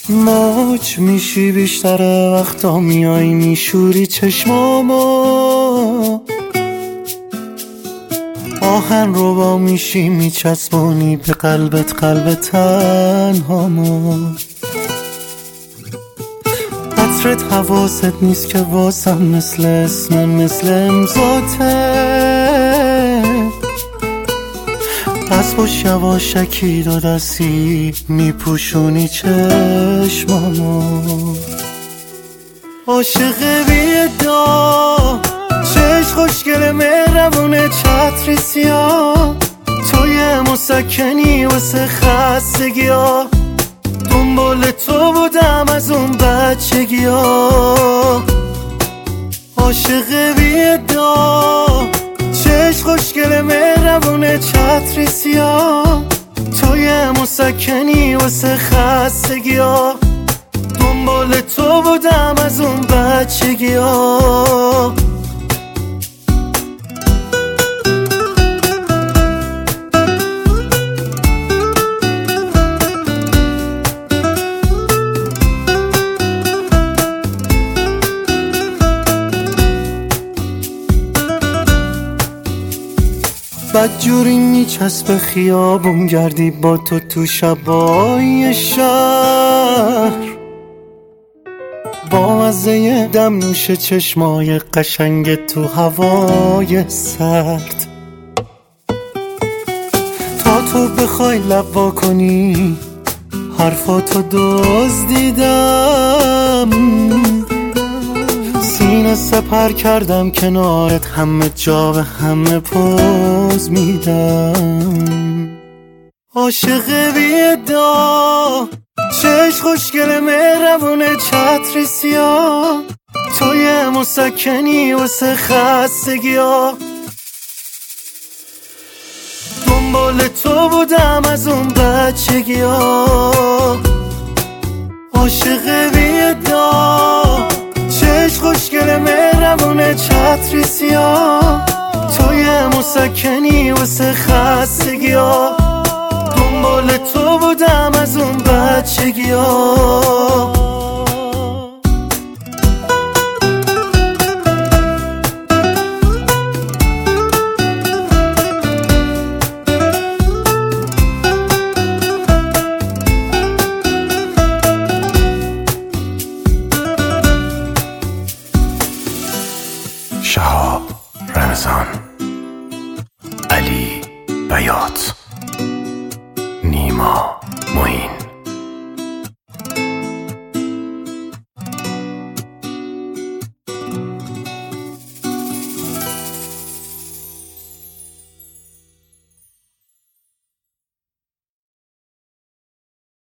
موج میشی بیشتر وقتا میای میشوری چشمامو، آهن رو با میشی میچسبونی به قلبت قلب تنهامو. عطرت حواست نیست که واسم مثل اسم مثل امضاته، پس باش یواشکی دو دستی میپوشونی چشمامو. عاشق بی‌ادعا چشم خوشگل مهربونه چتری سیاه، تو یه مسکنی واسه خستگی‌ها، دنبال تو بودم از اون بچگی‌ها. عاشق بی‌ادعا چشم خوشگل مهربونه چتری سیاه، تو یه مسکنی واسه خستگی‌ها، دنبال تو بودم از اون بچگی‌ها. بدجوری میچسب خیابون گردی با تو شبای شهر، با مزه دم نوش چشمای قشنگ تو هوای سرد. تا تو بخوای لب وا کنی حرفاتو دزدیدم، سینه سپر کردم کنارت، همه جا به همه پوز میدم. عاشق بی‌ادعا چشم خوشگل مهربونه چتری سیاه، تو یه مسکنی واسه خستگی‌ها، دنبال تو بودم از اون بچگی‌ها. عاشق بی‌ادعا چشم خوشگل مهربونه چتری سیاه، تو یه مسکنی واسه خستگی‌ها، دنبال تو بودم از اون بچگی‌ها. شهاب رمضان، علی بیات، نیما